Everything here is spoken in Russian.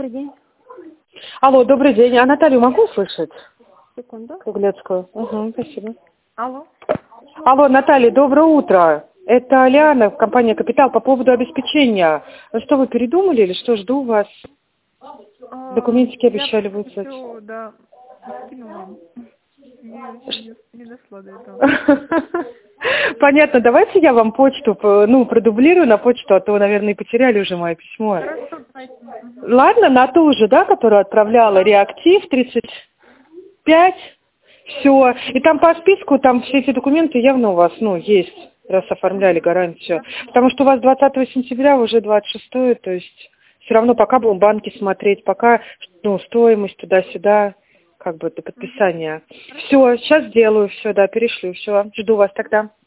Добрый день. Алло, добрый день. А Наталью могу услышать? Секунду. Круглецкую. Угу, спасибо. Алло. Алло, Наталья, доброе утро. Это Лиана, компания «Капитал», по поводу обеспечения. Ну что, вы передумали или что? Жду вас. Документики обещали выслать. Все, да, скинула вам. Не дошло до этого. Понятно, давайте я вам почту, продублирую на почту, а то, наверное, и потеряли уже мое письмо. Хорошо, давайте. Ладно, на ту же, да, которую отправляла, реактив 35, все. И там по списку, там все эти документы явно у вас, есть, раз оформляли гарантию. Потому что у вас 20 сентября, уже 26, то есть все равно пока будем банки смотреть, пока, стоимость туда-сюда, как бы до подписания. Все, сейчас сделаю, все, да, перешлю, все, жду вас тогда.